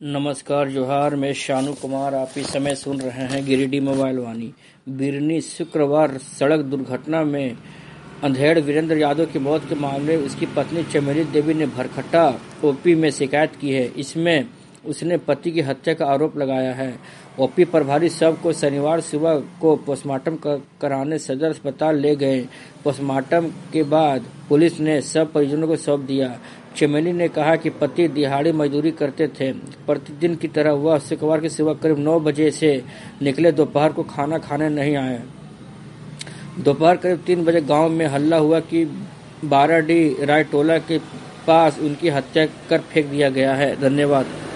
नमस्कार जोहार, मैं शानू कुमार। आप इस समय सुन रहे हैं गिरिडीह मोबाइल वाणी। बिरनी शुक्रवार सड़क दुर्घटना में अंधेड़ वीरेंद्र यादव की मौत के मामले में उसकी पत्नी चमेली देवी ने भरकटा ओपी में शिकायत की है। इसमें उसने पति की हत्या का आरोप लगाया है। ओपी प्रभारी शव को शनिवार सुबह को पोस्टमार्टम कराने सदर अस्पताल ले गए। पोस्टमार्टम के बाद पुलिस ने शव परिजनों को सौंप दिया। चमेली ने कहा कि पति दिहाड़ी मजदूरी करते थे। प्रतिदिन की तरह वह शुक्रवार की सुबह करीब 9 बजे से निकले, दोपहर को खाना खाने नहीं आए। दोपहर करीब 3 बजे गांव में हल्ला हुआ कि बाराडीह रायटोला के पास उनकी हत्या कर फेंक दिया गया है। धन्यवाद।